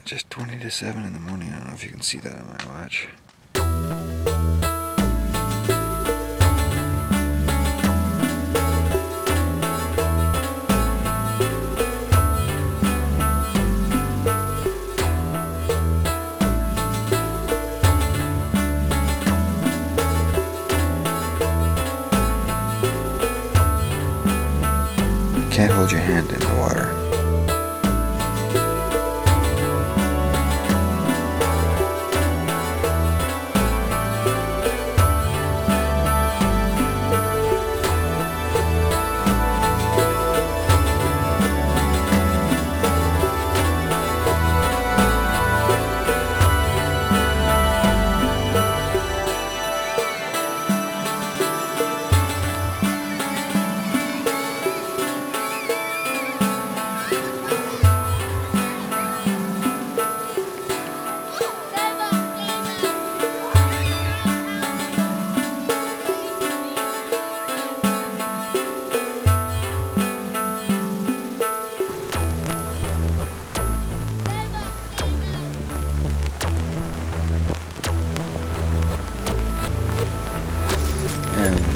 Just 20 to 7 in the morning. I don't know if you can see that on my watch. You can't hold your hand in the water.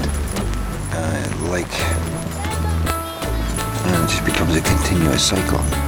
And it just becomes a continuous cycle.